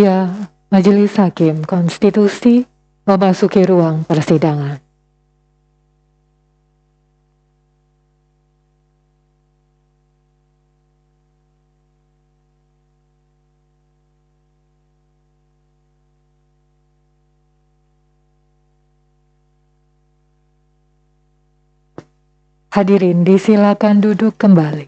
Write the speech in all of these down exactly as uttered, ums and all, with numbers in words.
Ya, Majelis Hakim Konstitusi memasuki ruang persidangan. Hadirin disilakan duduk kembali.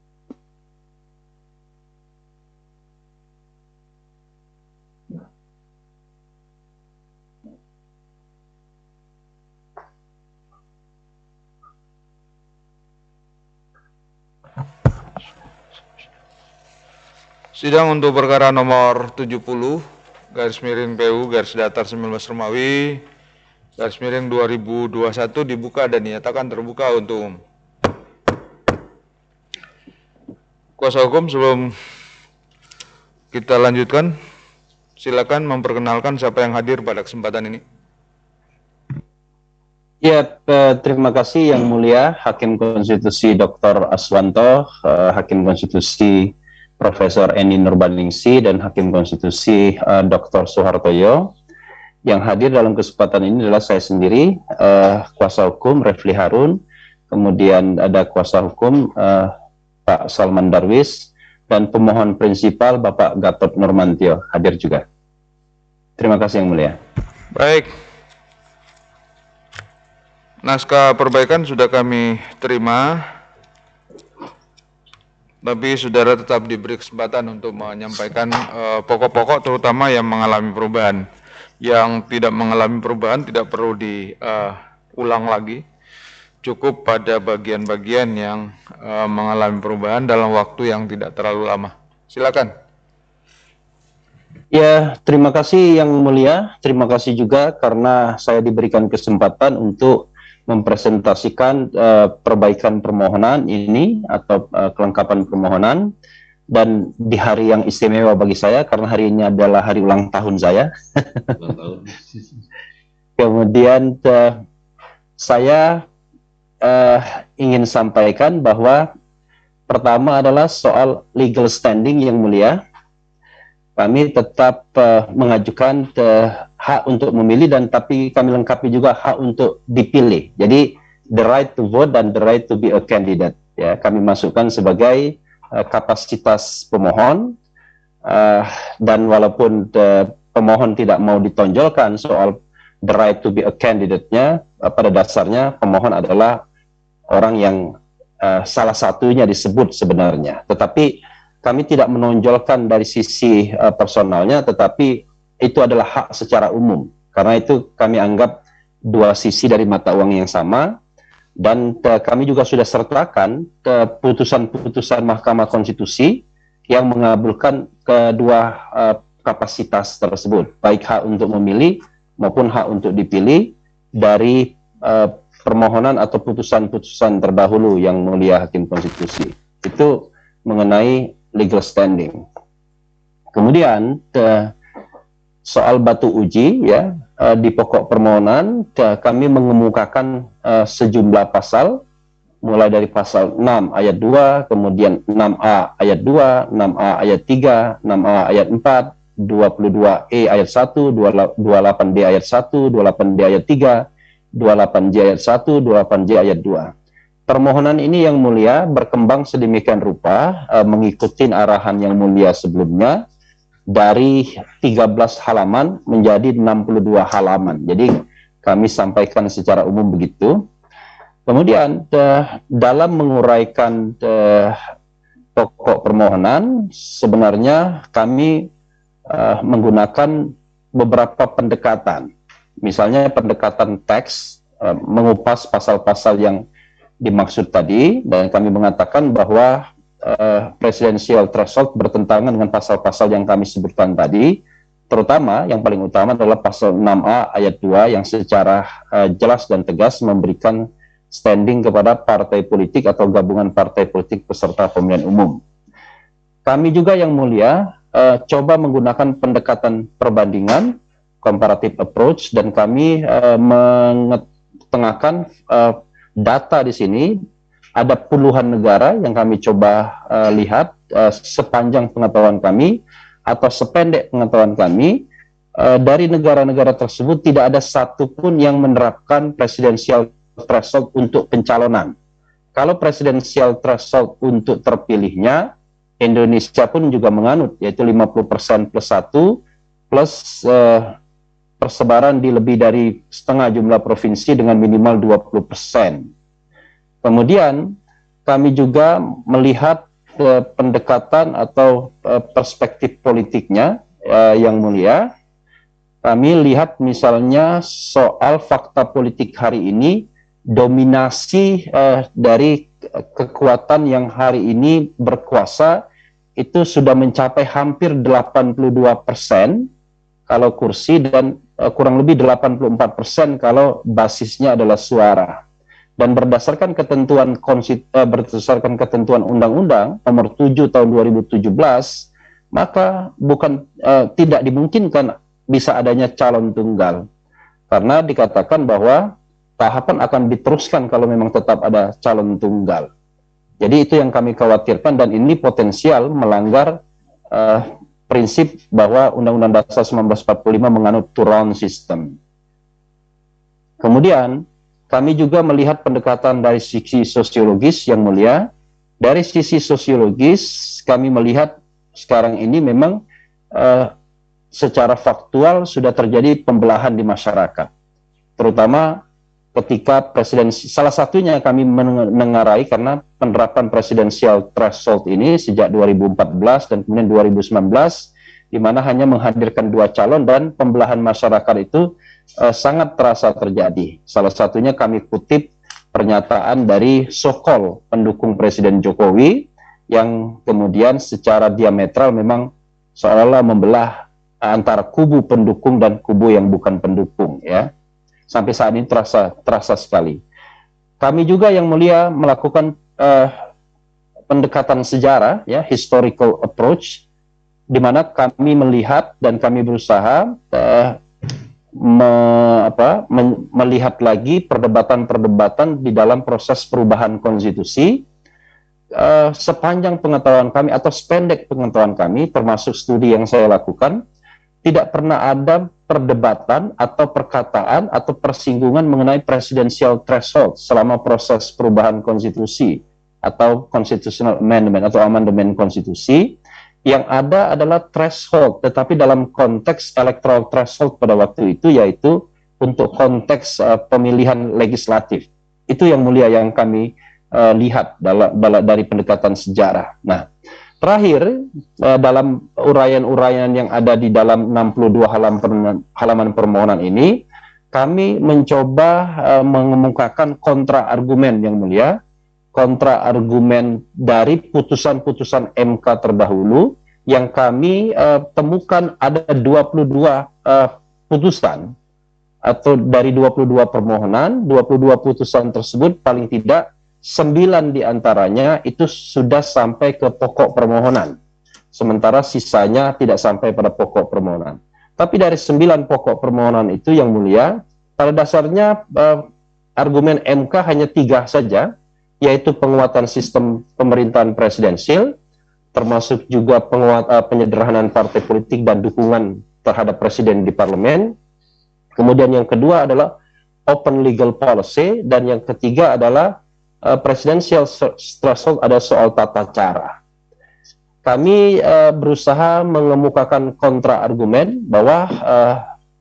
Sidang untuk perkara nomor tujuh puluh garis miring P U garis datar sembilan belas Romawi garis miring dua ribu dua puluh satu dibuka dan dinyatakan terbuka untuk umum. Kuasa hukum, sebelum kita lanjutkan, silakan memperkenalkan siapa yang hadir pada kesempatan ini. Ya, terima kasih Yang Mulia Hakim Konstitusi Doktor Aswanto, Hakim Konstitusi Profesor Eni Nurbaningsi, dan Hakim Konstitusi uh, Doktor Soehartoyo. Yang hadir dalam kesempatan ini adalah saya sendiri, uh, kuasa hukum Refli Harun, kemudian ada kuasa hukum uh, Pak Salman Darwis, dan pemohon prinsipal Bapak Gatot Nurmantio hadir juga. Terima kasih Yang Mulia. Baik. Naskah perbaikan sudah kami terima, tapi saudara tetap diberi kesempatan untuk menyampaikan pokok-pokok uh, terutama yang mengalami perubahan. Yang tidak mengalami perubahan tidak perlu diulang uh, lagi, cukup pada bagian-bagian yang uh, mengalami perubahan dalam waktu yang tidak terlalu lama. Silakan. Ya, terima kasih Yang Mulia. Terima kasih juga karena saya diberikan kesempatan untuk mempresentasikan uh, perbaikan permohonan ini atau uh, kelengkapan permohonan, dan di hari yang istimewa bagi saya karena hari ini adalah hari ulang tahun saya. Kemudian uh, saya uh, ingin sampaikan bahwa pertama adalah soal legal standing Yang Mulia. Kami tetap uh, mengajukan uh, hak untuk memilih, dan tapi kami lengkapi juga hak untuk dipilih. Jadi the right to vote dan the right to be a candidate. Ya, kami masukkan sebagai uh, kapasitas pemohon, uh, dan walaupun uh, pemohon tidak mau ditonjolkan soal the right to be a candidate-nya, uh, pada dasarnya pemohon adalah orang yang uh, salah satunya disebut sebenarnya. Tetapi kami tidak menonjolkan dari sisi uh, personalnya, tetapi itu adalah hak secara umum. Karena itu kami anggap dua sisi dari mata uang yang sama, dan uh, kami juga sudah sertakan putusan-putusan Mahkamah Konstitusi yang mengabulkan kedua uh, kapasitas tersebut, baik hak untuk memilih maupun hak untuk dipilih dari uh, permohonan atau putusan-putusan terdahulu Yang Mulia Hakim Konstitusi. Itu mengenai legal standing. Kemudian uh, soal batu uji, ya, uh, di pokok permohonan uh, kami mengemukakan uh, sejumlah pasal, mulai dari pasal enam ayat dua, kemudian enam A ayat dua, enam A ayat tiga, enam A ayat empat, dua puluh dua E ayat satu, dua puluh delapan B ayat satu, dua puluh delapan D ayat tiga, dua puluh delapan J ayat satu, dua puluh delapan J ayat dua. Permohonan ini Yang Mulia berkembang sedemikian rupa, uh, mengikuti arahan Yang Mulia sebelumnya, dari tiga belas halaman menjadi enam puluh dua halaman. Jadi kami sampaikan secara umum begitu. Kemudian uh, dalam menguraikan uh, pokok permohonan, sebenarnya kami uh, menggunakan beberapa pendekatan. Misalnya pendekatan teks, uh, mengupas pasal-pasal yang dimaksud tadi, dan kami mengatakan bahwa uh, presidential threshold bertentangan dengan pasal-pasal yang kami sebutkan tadi, terutama yang paling utama adalah pasal enam A ayat dua yang secara uh, jelas dan tegas memberikan standing kepada partai politik atau gabungan partai politik peserta pemilihan umum. Kami juga Yang Mulia uh, coba menggunakan pendekatan perbandingan, comparative approach, dan kami uh, mengetengahkan uh, data di sini. Ada puluhan negara yang kami coba uh, lihat uh, sepanjang pengetahuan kami, atau sependek pengetahuan kami, uh, dari negara-negara tersebut tidak ada satupun yang menerapkan presidensial threshold untuk pencalonan. Kalau presidensial threshold untuk terpilihnya, Indonesia pun juga menganut, yaitu lima puluh persen plus satu, plus uh, persebaran di lebih dari setengah jumlah provinsi dengan minimal dua puluh persen. Kemudian kami juga melihat uh, pendekatan atau uh, perspektif politiknya uh, yang mulia. Kami lihat misalnya soal fakta politik hari ini, dominasi uh, dari kekuatan yang hari ini berkuasa itu sudah mencapai hampir delapan puluh dua persen kalau kursi dan uh, kurang lebih delapan puluh empat persen kalau basisnya adalah suara. Dan berdasarkan ketentuan konsit, uh, berdasarkan ketentuan Undang-Undang Nomor tujuh Tahun dua ribu tujuh belas, maka bukan uh, tidak dimungkinkan bisa adanya calon tunggal. Karena dikatakan bahwa tahapan akan diteruskan kalau memang tetap ada calon tunggal. Jadi itu yang kami khawatirkan, dan ini potensial melanggar uh, prinsip bahwa Undang-Undang Dasar seribu sembilan ratus empat puluh lima menganut two-round system. Kemudian kami juga melihat pendekatan dari sisi sosiologis yang mulia. Dari sisi sosiologis kami melihat sekarang ini memang uh, secara faktual sudah terjadi pembelahan di masyarakat, terutama ketika presiden, salah satunya kami menengarai karena penerapan presidensial threshold ini sejak dua ribu empat belas dan kemudian dua ribu sembilan belas, di mana hanya menghadirkan dua calon dan pembelahan masyarakat itu uh, sangat terasa terjadi. Salah satunya kami kutip pernyataan dari so-called pendukung Presiden Jokowi yang kemudian secara diametral memang seolah-olah membelah antara kubu pendukung dan kubu yang bukan pendukung, ya. Sampai saat ini terasa terasa sekali. Kami juga yang mulia melakukan uh, pendekatan sejarah, ya, historical approach, di mana kami melihat dan kami berusaha uh, me, apa, me, melihat lagi perdebatan-perdebatan di dalam proses perubahan konstitusi. Uh, sepanjang pengetahuan kami atau sependek pengetahuan kami, termasuk studi yang saya lakukan, tidak pernah ada perdebatan atau perkataan atau persinggungan mengenai presidensial threshold selama proses perubahan konstitusi atau constitutional amendment atau amandemen konstitusi. Yang ada adalah threshold, tetapi dalam konteks electoral threshold pada waktu itu, yaitu untuk konteks uh, pemilihan legislatif. Itu yang mulia yang kami uh, lihat dalam, dari pendekatan sejarah. Nah, terakhir, eh, dalam uraian-uraian yang ada di dalam enam puluh dua halaman, halaman permohonan ini, kami mencoba eh, mengemukakan kontra-argumen yang mulia, kontra-argumen dari putusan-putusan M K terdahulu, yang kami eh, temukan ada dua puluh dua eh, putusan, atau dari dua puluh dua permohonan, dua puluh dua putusan tersebut paling tidak sembilan diantaranya itu sudah sampai ke pokok permohonan, sementara sisanya tidak sampai pada pokok permohonan. Tapi dari sembilan pokok permohonan itu yang mulia, pada dasarnya eh, argumen M K hanya tiga saja, yaitu penguatan sistem pemerintahan presidensil, termasuk juga penguat, eh, penyederhanaan partai politik dan dukungan terhadap presiden di parlemen. Kemudian yang kedua adalah open legal policy, dan yang ketiga adalah Uh, presidensial threshold ada soal tata cara. Kami uh, berusaha mengemukakan kontra argumen bahwa uh,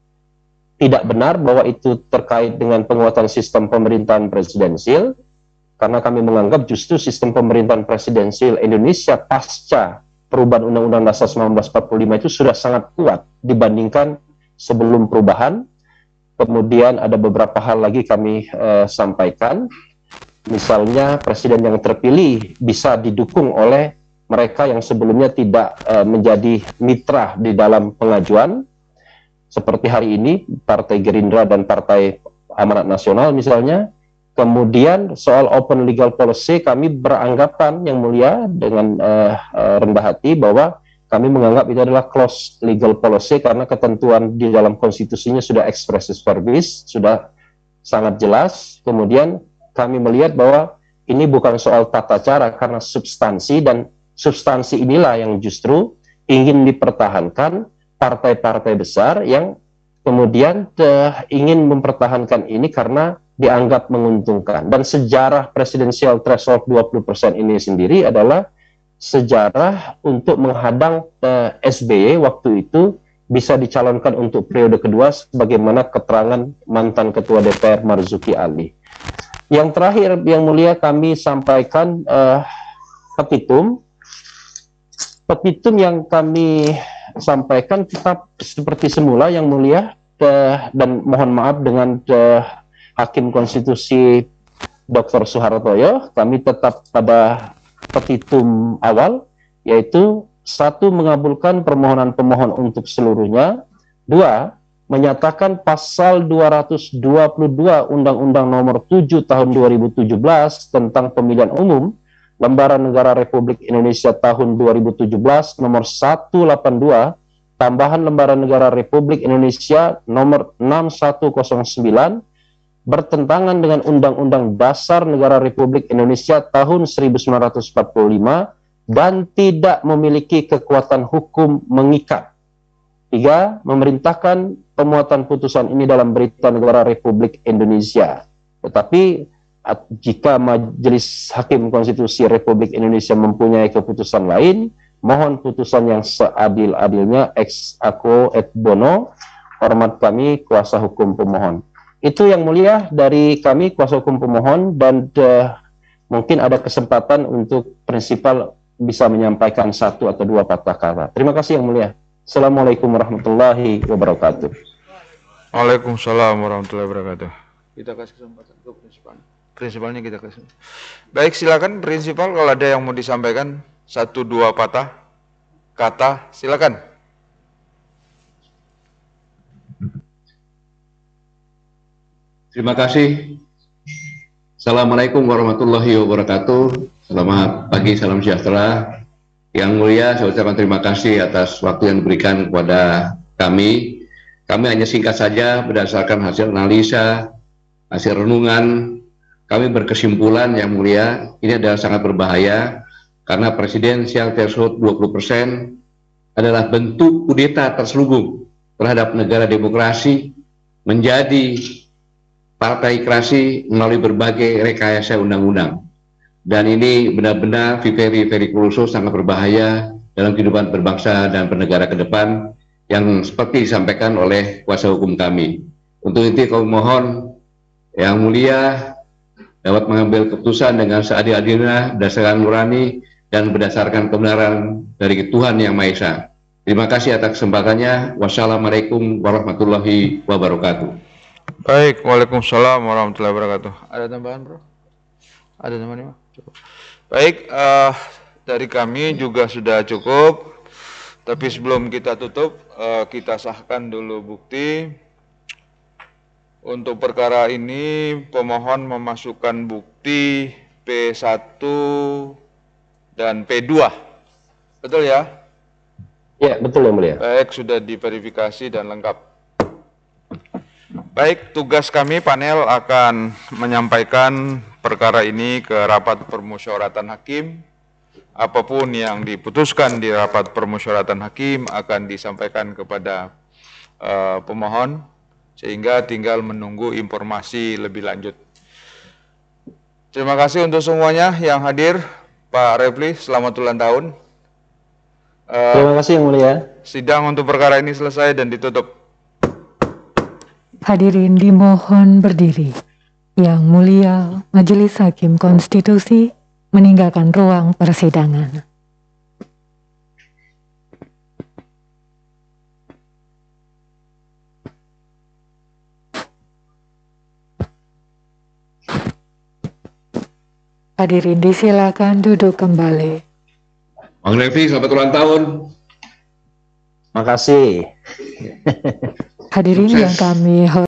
tidak benar bahwa itu terkait dengan penguatan sistem pemerintahan presidensil, karena kami menganggap justru sistem pemerintahan presidensil Indonesia pasca perubahan Undang-Undang Dasar seribu sembilan ratus empat puluh lima itu sudah sangat kuat dibandingkan sebelum perubahan. Kemudian ada beberapa hal lagi kami uh, sampaikan. Misalnya presiden yang terpilih bisa didukung oleh mereka yang sebelumnya tidak uh, menjadi mitra di dalam pengajuan, seperti hari ini Partai Gerindra dan Partai Amanat Nasional misalnya. Kemudian soal open legal policy, kami beranggapan yang mulia dengan uh, uh, rendah hati bahwa kami menganggap itu adalah closed legal policy karena ketentuan di dalam konstitusinya sudah expressis verbis, sudah sangat jelas. Kemudian kami melihat bahwa ini bukan soal tata cara karena substansi, dan substansi inilah yang justru ingin dipertahankan partai-partai besar yang kemudian uh, ingin mempertahankan ini karena dianggap menguntungkan. Dan sejarah presidensial threshold dua puluh persen ini sendiri adalah sejarah untuk menghadang uh, S B Y waktu itu bisa dicalonkan untuk periode kedua sebagaimana keterangan mantan Ketua D P R Marzuki Ali. Yang terakhir, Yang Mulia, kami sampaikan uh, petitum. Petitum yang kami sampaikan tetap seperti semula, Yang Mulia, uh, dan mohon maaf dengan uh, Hakim Konstitusi Doktor Suhartoyo, kami tetap pada petitum awal, yaitu satu, mengabulkan permohonan pemohon untuk seluruhnya. Dua, menyatakan pasal dua ratus dua puluh dua Undang-Undang Nomor tujuh Tahun dua ribu tujuh belas tentang Pemilihan Umum Lembaran Negara Republik Indonesia tahun dua ribu tujuh belas nomor seratus delapan puluh dua, tambahan Lembaran Negara Republik Indonesia nomor enam satu nol sembilan, bertentangan dengan Undang-Undang Dasar Negara Republik Indonesia tahun seribu sembilan ratus empat puluh lima dan tidak memiliki kekuatan hukum mengikat. Tiga, memerintahkan pemuatan putusan ini dalam Berita Negara Republik Indonesia. Tetapi jika Majelis Hakim Konstitusi Republik Indonesia mempunyai keputusan lain, mohon putusan yang seadil-adilnya ex aequo et bono. Hormat kami, kuasa hukum pemohon. Itu Yang Mulia dari kami, kuasa hukum pemohon, dan uh, mungkin ada kesempatan untuk prinsipal bisa menyampaikan satu atau dua patah kata. Terima kasih Yang Mulia. Assalamualaikum warahmatullahi wabarakatuh. Waalaikumsalam warahmatullahi wabarakatuh. Kita kasih kesempatan ke prinsipal. Prinsipalnya kita kasih. Baik, silakan prinsipal kalau ada yang mau disampaikan satu dua patah kata, silakan. Terima kasih. Assalamualaikum warahmatullahi wabarakatuh. Selamat pagi, salam sejahtera. Yang Mulia, saya ucapkan terima kasih atas waktu yang diberikan kepada kami. Kami hanya singkat saja berdasarkan hasil analisa, hasil renungan. Kami berkesimpulan, Yang Mulia, ini adalah sangat berbahaya karena presidensial threshold dua puluh persen adalah bentuk kudeta terselubung terhadap negara demokrasi, menjadi partai kreasi melalui berbagai rekayasa undang-undang. Dan ini benar-benar very very crucial, sangat berbahaya dalam kehidupan berbangsa dan bernegara ke depan yang seperti disampaikan oleh kuasa hukum kami. Untuk itu kami mohon Yang Mulia dapat mengambil keputusan dengan seadil-adilnya berdasarkan nurani dan berdasarkan kebenaran dari Tuhan Yang Maha Esa. Terima kasih atas kesempatannya. Wassalamualaikum warahmatullahi wabarakatuh. Baik, waalaikumsalam warahmatullahi wabarakatuh. Ada tambahan, bro? Ada tambahan, Pak? Cukup. Baik, uh, dari kami juga sudah cukup. Tapi sebelum kita tutup, uh, kita sahkan dulu bukti. Untuk perkara ini, pemohon memasukkan bukti P satu dan P dua. Betul ya? Ya, betul Yang Mulia. Baik, sudah diverifikasi dan lengkap. Baik, tugas kami panel akan menyampaikan perkara ini ke rapat permusyawaratan hakim. Apapun yang diputuskan di rapat permusyawaratan hakim akan disampaikan kepada uh, pemohon, sehingga tinggal menunggu informasi lebih lanjut. Terima kasih untuk semuanya yang hadir. Pak Refli, selamat ulang tahun. Uh, Terima kasih Yang Mulia. Sidang untuk perkara ini selesai dan ditutup. Hadirin dimohon berdiri. Yang Mulia Majelis Hakim Konstitusi meninggalkan ruang persidangan. Hadirin disilakan duduk kembali. Bang Refli, selamat ulang tahun. Makasih. Hadirin yang kami